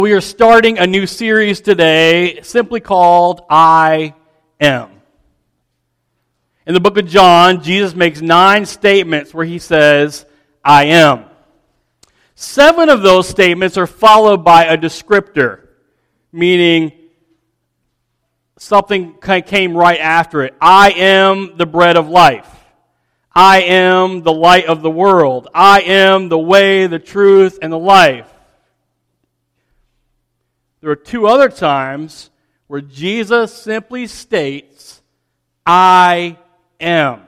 We are starting a new series today simply called I Am. In the book of John, Jesus makes 9 statements where he says, I am. 7 of those statements are followed by a descriptor, meaning something came right after it. I am the bread of life. I am the light of the world. I am the way, the truth, and the life. There are 2 other times where Jesus simply states, I am.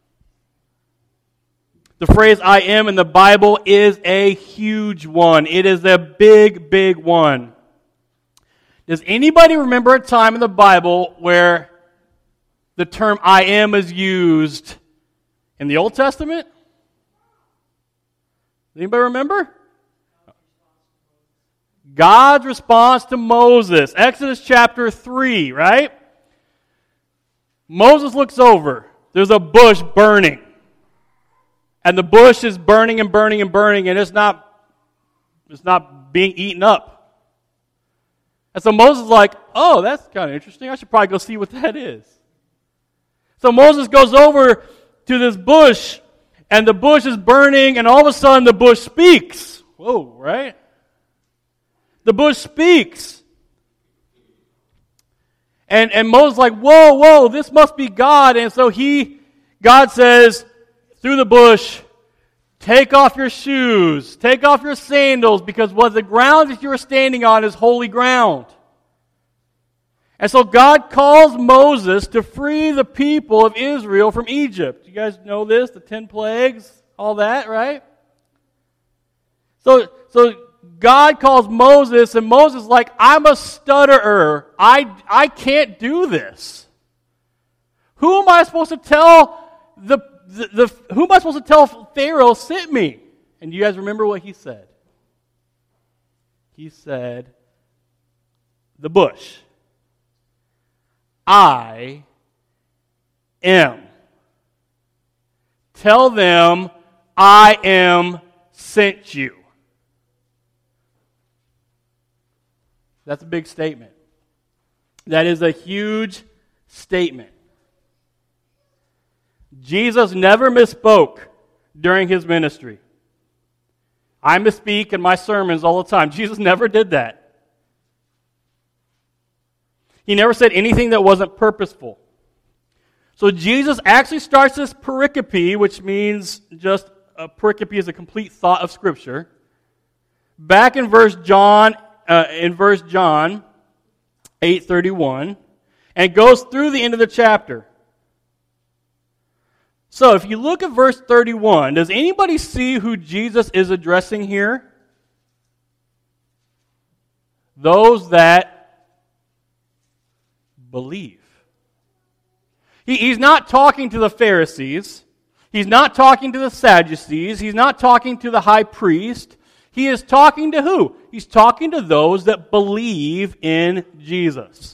The phrase I am in the Bible is a huge one. It is a big, big one. Does anybody remember a time in the Bible where the term I am is used in the Old Testament? Anybody remember? God's response to Moses. Exodus chapter 3, right? Moses looks over. There's a bush burning. And the bush is burning and burning and burning, and it's not being eaten up. And so Moses is like, oh, that's kind of interesting. I should probably go see what that is. So Moses goes over to this bush, and the bush is burning, and all of a sudden the bush speaks. Whoa, right? The bush speaks. And Moses is like, whoa, this must be God. And so God says through the bush, take off your shoes, take off your sandals, because what the ground that you are standing on is holy ground. And so God calls Moses to free the people of Israel from Egypt. You guys know this, the 10 plagues, all that, right? So God calls Moses, and Moses is like, I'm a stutterer. I can't do this. Who am I supposed to tell who am I supposed to tell Pharaoh sent me? And you guys remember what he said? He said, the bush. I am. Tell them I am sent you. That's a big statement. That is a huge statement. Jesus never misspoke during his ministry. I misspeak in my sermons all the time. Jesus never did that. He never said anything that wasn't purposeful. So Jesus actually starts this pericope, which means just a pericope is a complete thought of Scripture, back in verse John 8:31, and goes through the end of the chapter. So if you look at verse 31, does anybody see who Jesus is addressing here? Those that believe. He's not talking to the Pharisees. He's not talking to the Sadducees. He's not talking to the high priest. He is talking to who? He's talking to those that believe in Jesus.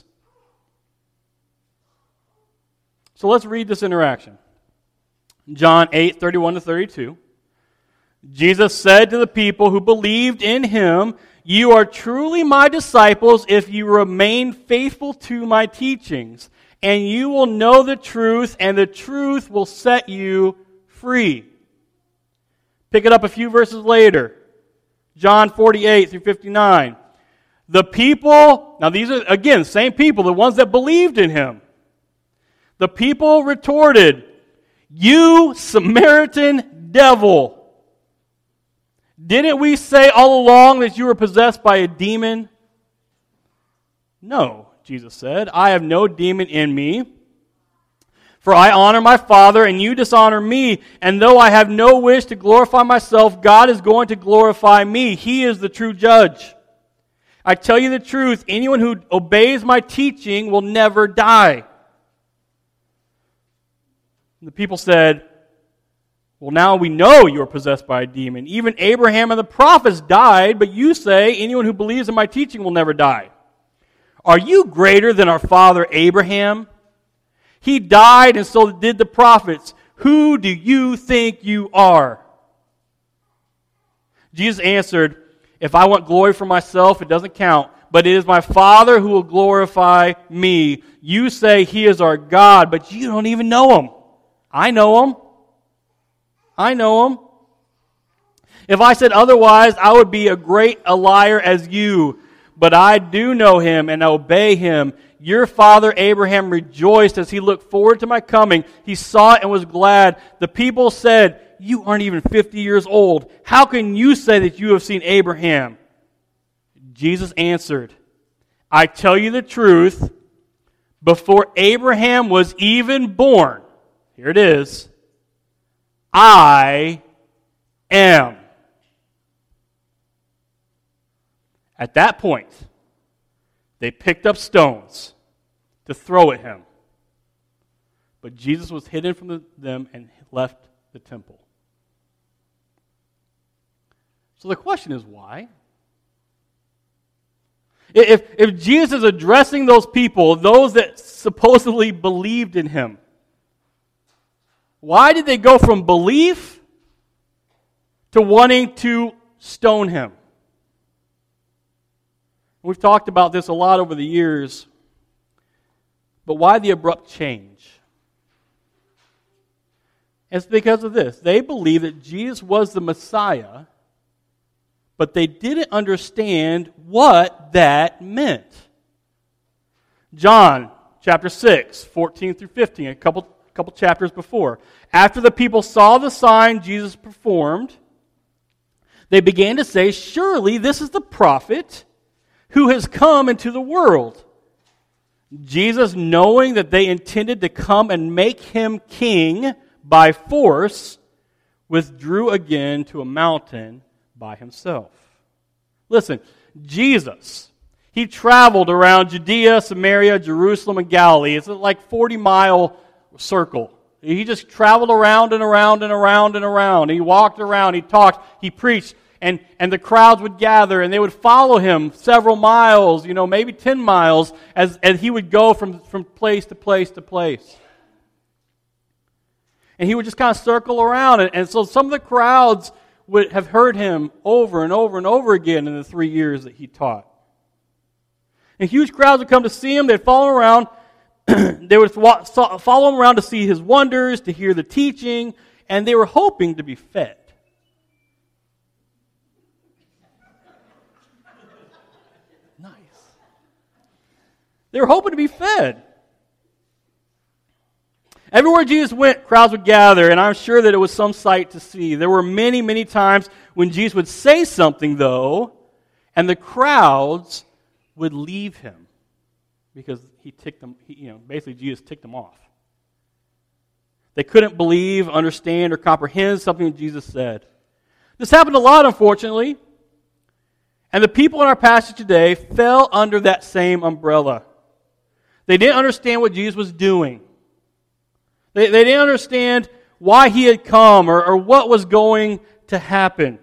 So let's read this interaction. John 8:31-32. Jesus said to the people who believed in him, you are truly my disciples if you remain faithful to my teachings, and you will know the truth, and the truth will set you free. Pick it up a few verses later. John 48-59. The people, now these are, again, same people, the ones that believed in him. The people retorted, you Samaritan devil, didn't we say all along that you were possessed by a demon? No, Jesus said, I have no demon in me. For I honor my Father, and you dishonor me. And though I have no wish to glorify myself, God is going to glorify me. He is the true judge. I tell you the truth, anyone who obeys my teaching will never die. The people said, well, now we know you are possessed by a demon. Even Abraham and the prophets died, but you say anyone who believes in my teaching will never die. Are you greater than our father Abraham? He died, and so did the prophets. Who do you think you are? Jesus answered, If I want glory for myself, it doesn't count. But it is my Father who will glorify me. You say he is our God, but you don't even know him. I know him. I know him. If I said otherwise, I would be a liar as you. But I do know him and obey him. Your father Abraham rejoiced as he looked forward to my coming. He saw it and was glad. The people said, you aren't even 50 years old. How can you say that you have seen Abraham? Jesus answered, I tell you the truth, before Abraham was even born, here it is, I am. At that point, they picked up stones to throw at him. But Jesus was hidden from them and left the temple. So the question is, why? If Jesus is addressing those people, those that supposedly believed in him, why did they go from belief to wanting to stone him? We've talked about this a lot over the years, but why the abrupt change? It's because of this. They believed that Jesus was the Messiah, but they didn't understand what that meant. John chapter 6, 14 through 15, a couple chapters before. After the people saw the sign Jesus performed, they began to say, surely this is the prophet who has come into the world. Jesus, knowing that they intended to come and make him king by force, withdrew again to a mountain by himself. Listen, Jesus, he traveled around Judea, Samaria, Jerusalem, and Galilee. It's like 40-mile circle. He just traveled around and around and around and around. He walked around, he talked, he preached, and the crowds would gather, and they would follow him several miles, maybe 10 miles, as he would go from place to place to place. And he would just kind of circle around. And so some of the crowds would have heard him over and over and over again in the 3 years that he taught. And huge crowds would come to see him. They'd follow him around. They would follow him around to see his wonders, to hear the teaching, and they were hoping to be fed. Nice. They were hoping to be fed. Everywhere Jesus went, crowds would gather, and I'm sure that it was some sight to see. There were many, many times when Jesus would say something, though, and the crowds would leave him because he ticked them. Basically, Jesus ticked them off. They couldn't believe, understand, or comprehend something that Jesus said. This happened a lot, unfortunately, and the people in our passage today fell under that same umbrella. They didn't understand what Jesus was doing. They didn't understand why he had come or what was going to happen.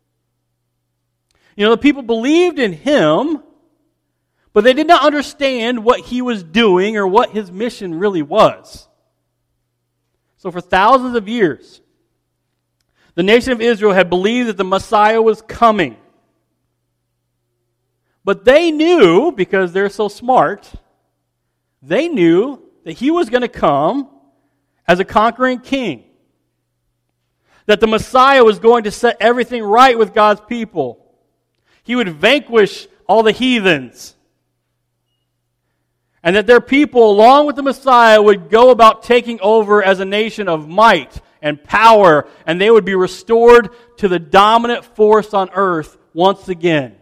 The people believed in him, but they did not understand what he was doing or what his mission really was. So for thousands of years, the nation of Israel had believed that the Messiah was coming. But they knew, because they're so smart, they knew that he was going to come as a conquering king. That the Messiah was going to set everything right with God's people. He would vanquish all the heathens. And that their people, along with the Messiah, would go about taking over as a nation of might and power, and they would be restored to the dominant force on earth once again.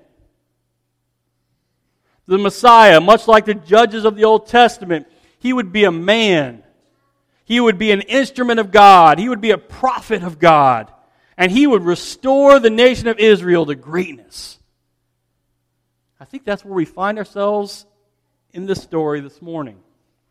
The Messiah, much like the judges of the Old Testament, he would be a man. He would be an instrument of God. He would be a prophet of God. And he would restore the nation of Israel to greatness. I think that's where we find ourselves in this story this morning.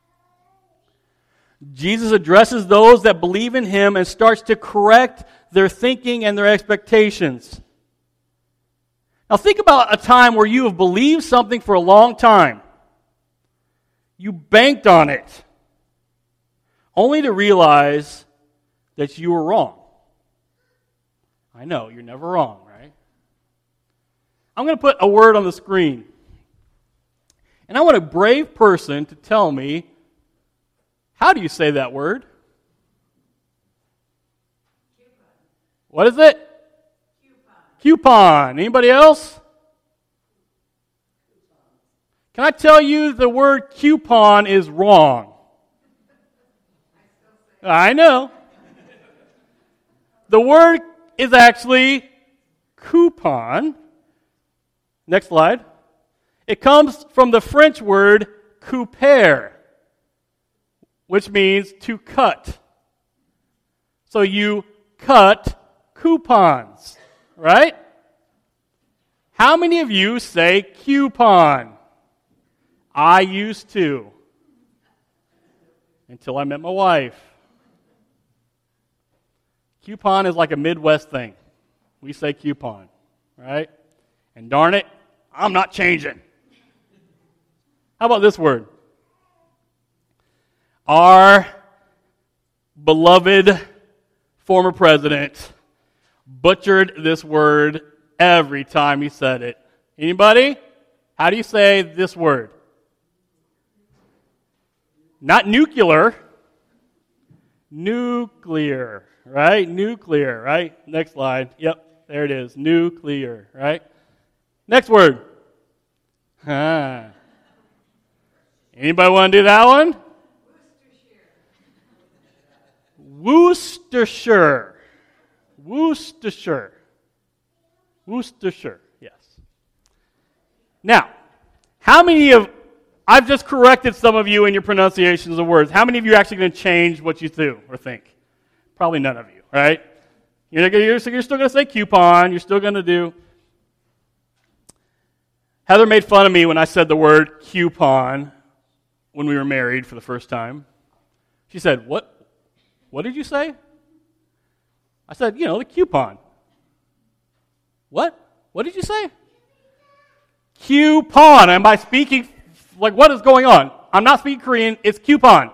Jesus addresses those that believe in him and starts to correct their thinking and their expectations. Now think about a time where you have believed something for a long time. You banked on it, only to realize that you were wrong. I know, you're never wrong, right? I'm going to put a word on the screen. And I want a brave person to tell me, how do you say that word? Coupon. What is it? Coupon. Anybody else? Can I tell you the word coupon is wrong? I know. The word is actually coupon. Next slide. It comes from the French word couper, which means to cut. So you cut coupons, right? How many of you say coupon? I used to, until I met my wife. Coupon is like a Midwest thing. We say coupon, right? And darn it, I'm not changing. How about this word? Our beloved former president butchered this word every time he said it. Anybody? How do you say this word? Not nuclear. Nuclear, right? Nuclear, right? Next slide. Yep, there it is. Nuclear, right? Next word. Anybody want to do that one? Worcestershire. Worcestershire. Worcestershire, yes. Now, how many of, I've just corrected some of you in your pronunciations of words. How many of you are actually going to change what you do or think? Probably none of you, right? You're still going to say coupon. You're still going to do. Heather made fun of me when I said the word coupon when we were married for the first time. She said, What did you say? I said, the coupon. What? What did you say? Coupon. Am I speaking, what is going on? I'm not speaking Korean. It's coupon.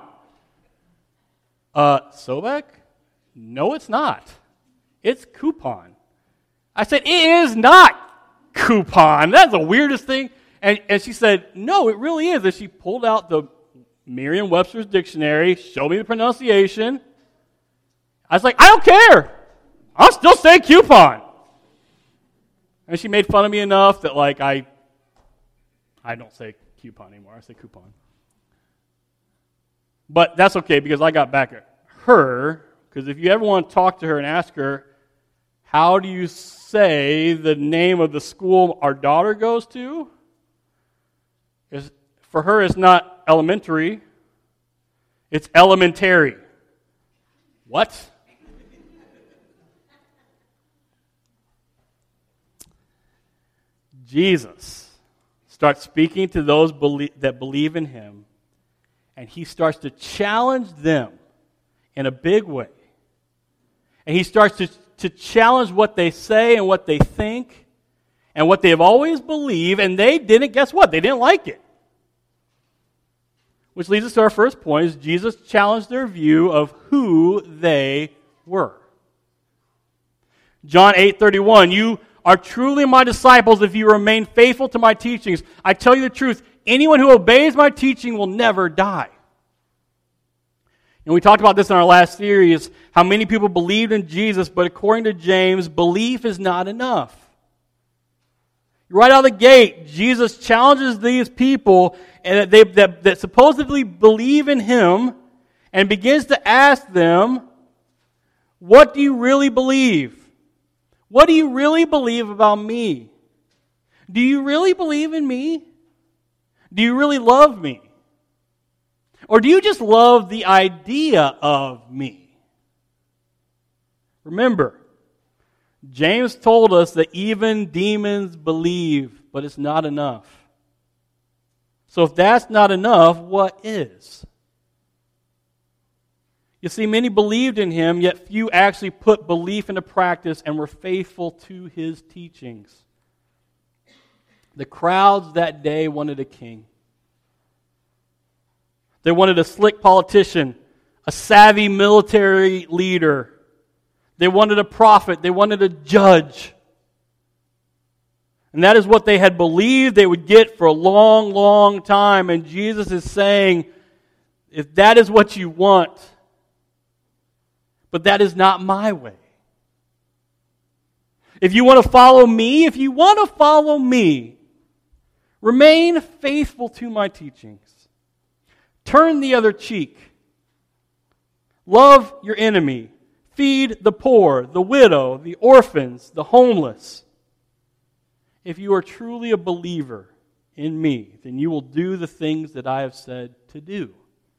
Sobek? No, it's not. It's coupon. I said, it is not coupon. That's the weirdest thing. And she said, no, it really is. And she pulled out the Merriam-Webster's dictionary, showed me the pronunciation. I was like, I don't care. I'll still say coupon. And she made fun of me enough that I don't say coupon anymore. I say coupon. But that's okay because I got back at her, because if you ever want to talk to her and ask her, how do you say the name of the school our daughter goes to? For her, it's not elementary. It's elementary. What? Jesus starts speaking to those that believe in him, and he starts to challenge them in a big way. And he starts to challenge what they say and what they think and what they have always believed, and they didn't, guess what? They didn't like it. Which leads us to our first point, is Jesus challenged their view of who they were. John 8:31, you are truly my disciples if you remain faithful to my teachings. I tell you the truth, anyone who obeys my teaching will never die. And we talked about this in our last series, how many people believed in Jesus, but according to James, belief is not enough. Right out of the gate, Jesus challenges these people that supposedly believe in him and begins to ask them, what do you really believe? What do you really believe about me? Do you really believe in me? Do you really love me? Or do you just love the idea of me? Remember, James told us that even demons believe, but it's not enough. So if that's not enough, what is? You see, many believed in him, yet few actually put belief into practice and were faithful to his teachings. The crowds that day wanted a king. They wanted a slick politician, a savvy military leader. They wanted a prophet. They wanted a judge. And that is what they had believed they would get for a long, long time. And Jesus is saying, if that is what you want, but that is not my way. If you want to follow me, remain faithful to my teachings. Turn the other cheek. Love your enemy. Feed the poor, the widow, the orphans, the homeless. If you are truly a believer in me, then you will do the things that I have said to do.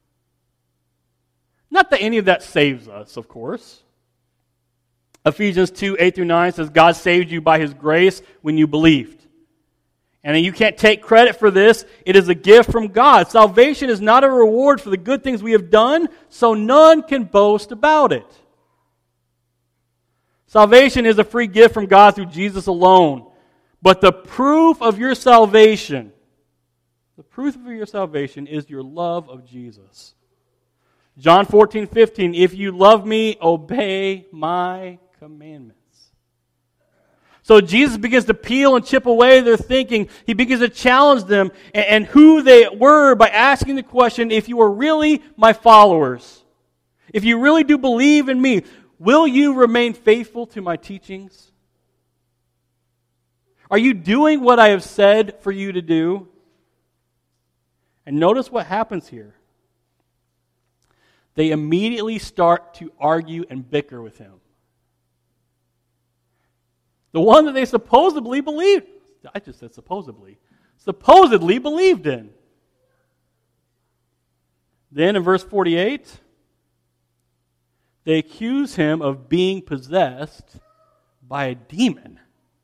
Not that any of that saves us, of course. Ephesians 2, 8-9 says, God saved you by His grace when you believed. And you can't take credit for this. It is a gift from God. Salvation is not a reward for the good things we have done, so none can boast about it. Salvation is a free gift from God through Jesus alone. But the proof of your salvation, is your love of Jesus. John 14:15, if you love me, obey my commandments. So Jesus begins to peel and chip away their thinking. He begins to challenge them and who they were by asking the question, if you are really my followers, if you really do believe in me, will you remain faithful to my teachings? Are you doing what I have said for you to do? And notice what happens here. They immediately start to argue and bicker with him. The one that they supposedly believed. I just said supposedly. Supposedly believed in. Then in verse 48, they accuse him of being possessed by a demon.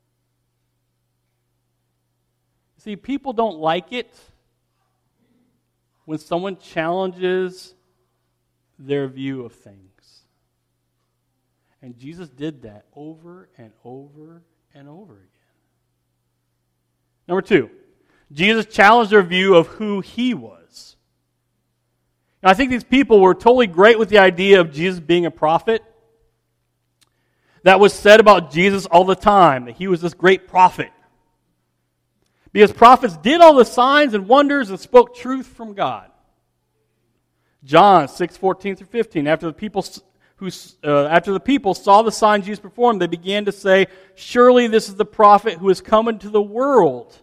See, people don't like it when someone challenges their view of things. And Jesus did that over and over and over again. Number 2, Jesus challenged their view of who He was. Now, I think these people were totally great with the idea of Jesus being a prophet. That was said about Jesus all the time, that He was this great prophet. Because prophets did all the signs and wonders and spoke truth from God. John 6:14-15. After the people saw the signs Jesus performed, they began to say, "Surely this is the prophet who has come into the world."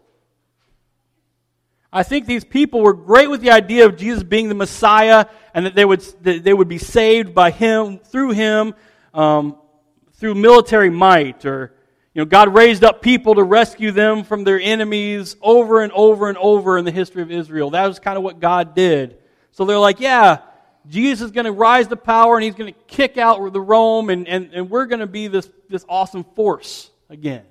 I think these people were great with the idea of Jesus being the Messiah, and that they would be saved by Him, through military might, or God raised up people to rescue them from their enemies over and over and over in the history of Israel. That was kind of what God did. So they're like, yeah, Jesus is going to rise to power and He's going to kick out the Rome and we're going to be this awesome force again.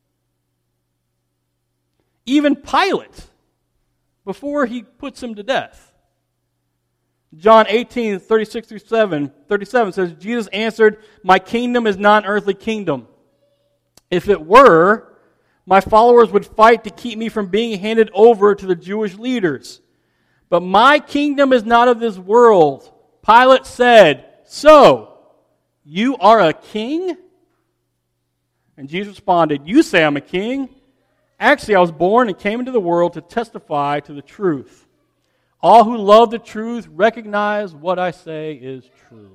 Even Pilate, before he puts Him to death. John 18:36-37 says, Jesus answered, "My kingdom is not an earthly kingdom. If it were, my followers would fight to keep me from being handed over to the Jewish leaders. But my kingdom is not of this world." Pilate said, "So, you are a king?" And Jesus responded, "You say I'm a king. Actually, I was born and came into the world to testify to the truth. All who love the truth recognize what I say is true."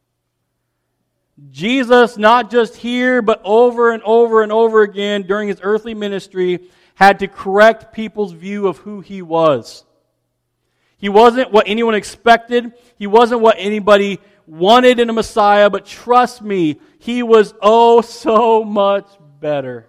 Jesus, not just here, but over and over and over again during His earthly ministry, had to correct people's view of who He was. He wasn't what anyone expected. He wasn't what anybody wanted in a Messiah, but trust me, He was oh so much better.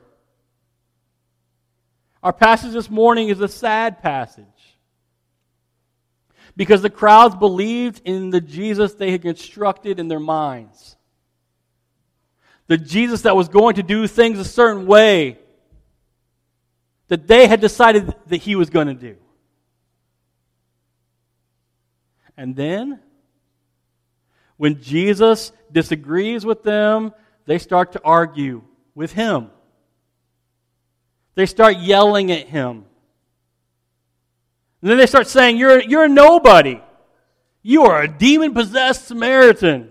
Our passage this morning is a sad passage, because the crowds believed in the Jesus they had constructed in their minds. The Jesus that was going to do things a certain way that they had decided that He was going to do. And then, when Jesus disagrees with them, they start to argue with Him. They start yelling at Him. And then they start saying, you're a nobody. You are a demon-possessed Samaritan.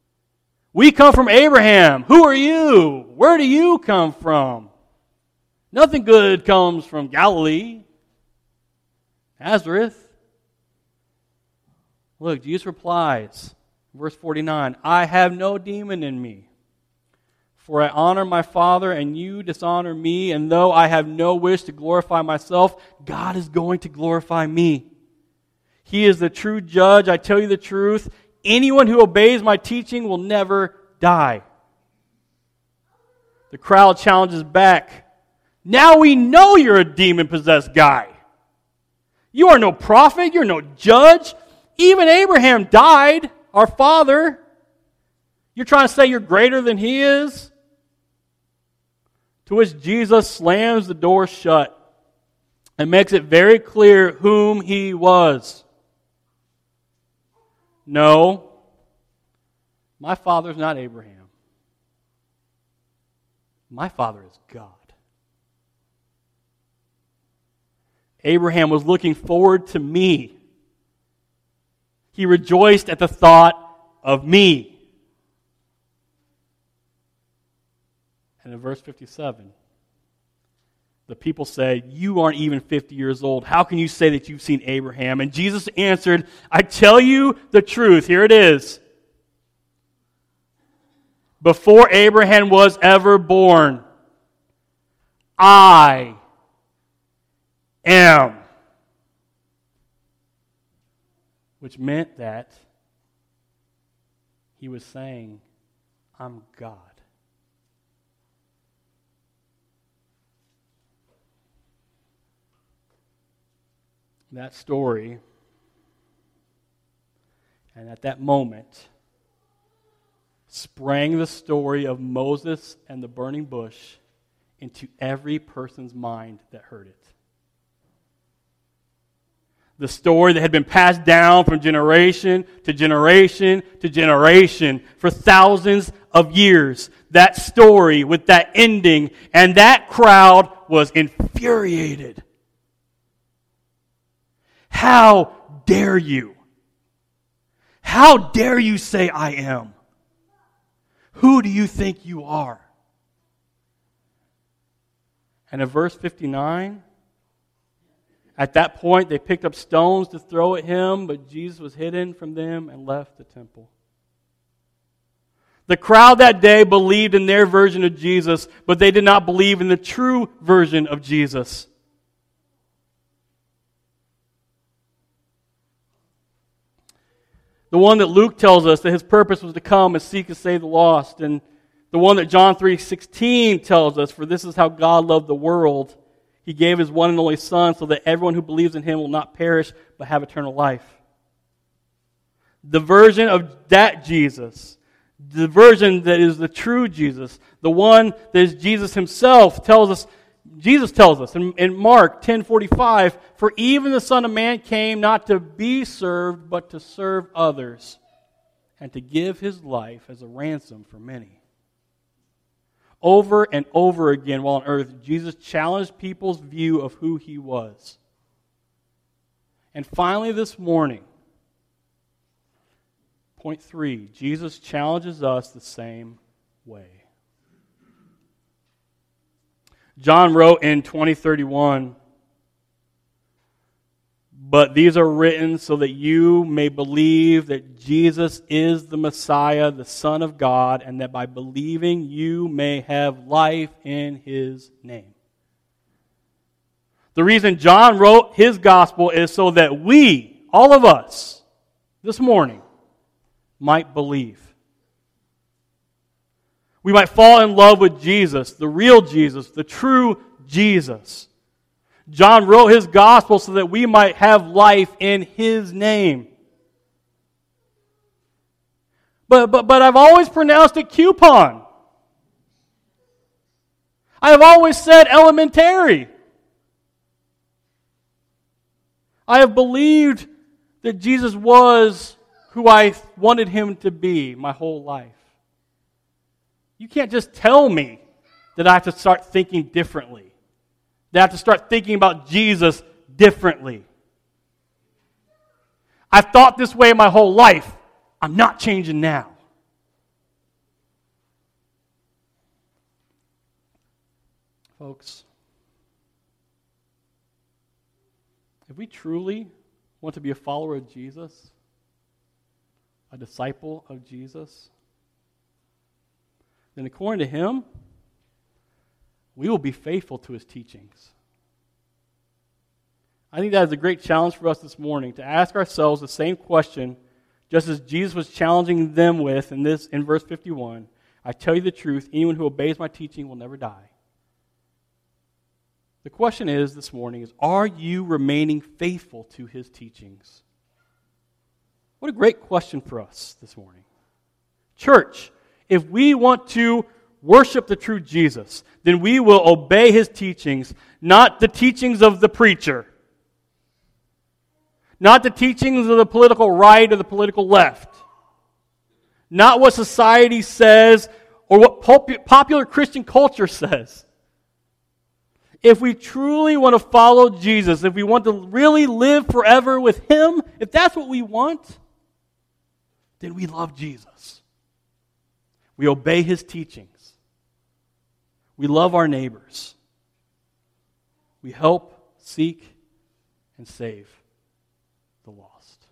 We come from Abraham. Who are you? Where do you come from? Nothing good comes from Galilee, Nazareth. Look, Jesus replies, verse 49, I have no demon in me, for I honor my Father, and you dishonor me, and though I have no wish to glorify myself, God is going to glorify me. He is the true judge. I tell you the truth. Anyone who obeys my teaching will never die. The crowd challenges back. Now we know you're a demon-possessed guy. You are no prophet. You're no judge. Even Abraham died, our father. You're trying to say you're greater than he is? To which Jesus slams the door shut and makes it very clear whom he was. No, my father's not Abraham. My father is God. Abraham was looking forward to me. He rejoiced at the thought of me. And in verse 57, the people say, you aren't even 50 years old. How can you say that you've seen Abraham? And Jesus answered, I tell you the truth. Here it is. Before Abraham was ever born, I am. Which meant that he was saying, I'm God. That story, and at that moment, sprang the story of Moses and the burning bush into every person's mind that heard it. The story that had been passed down from generation to generation to generation for thousands of years. That story with that ending, and that crowd was infuriated. How dare you? How dare you say I am? Who do you think you are? And in verse 59, at that point, they picked up stones to throw at him, but Jesus was hidden from them and left the temple. The crowd that day believed in their version of Jesus, but they did not believe in the true version of Jesus. The one that Luke tells us that his purpose was to come and seek and save the lost, and the one that John 3:16 tells us, for this is how God loved the world. He gave his one and only Son so that everyone who believes in him will not perish but have eternal life. The version of that Jesus, the version that is the true Jesus, the one that is Jesus himself, Jesus tells us in Mark 10:45, for even the Son of Man came not to be served but to serve others and to give his life as a ransom for many. Over and over again while on earth, Jesus challenged people's view of who he was. And finally this morning, point 3, Jesus challenges us the same way. John wrote in 20:31, but these are written so that you may believe that Jesus is the Messiah, the Son of God, and that by believing you may have life in his name. The reason John wrote his gospel is so that we, all of us, this morning, might believe. We might fall in love with Jesus, the real Jesus, the true Jesus. John wrote his gospel so that we might have life in his name. But I've always pronounced it coupon. I have always said elementary. I have believed that Jesus was who I wanted him to be my whole life. You can't just tell me that I have to start thinking differently. That I have to start thinking about Jesus differently. I've thought this way my whole life. I'm not changing now. Folks, if we truly want to be a follower of Jesus, a disciple of Jesus, then according to him, we will be faithful to his teachings. I think that is a great challenge for us this morning, to ask ourselves the same question, just as Jesus was challenging them with in verse 51. I tell you the truth, anyone who obeys my teaching will never die. The question is this morning is, are you remaining faithful to his teachings? What a great question for us this morning. Church, if we want to worship the true Jesus, then we will obey his teachings, not the teachings of the preacher, not the teachings of the political right or the political left, not what society says or what popular Christian culture says. If we truly want to follow Jesus, if we want to really live forever with him, if that's what we want, then we love Jesus. We obey his teachings. We love our neighbors. We help, seek, and save the lost.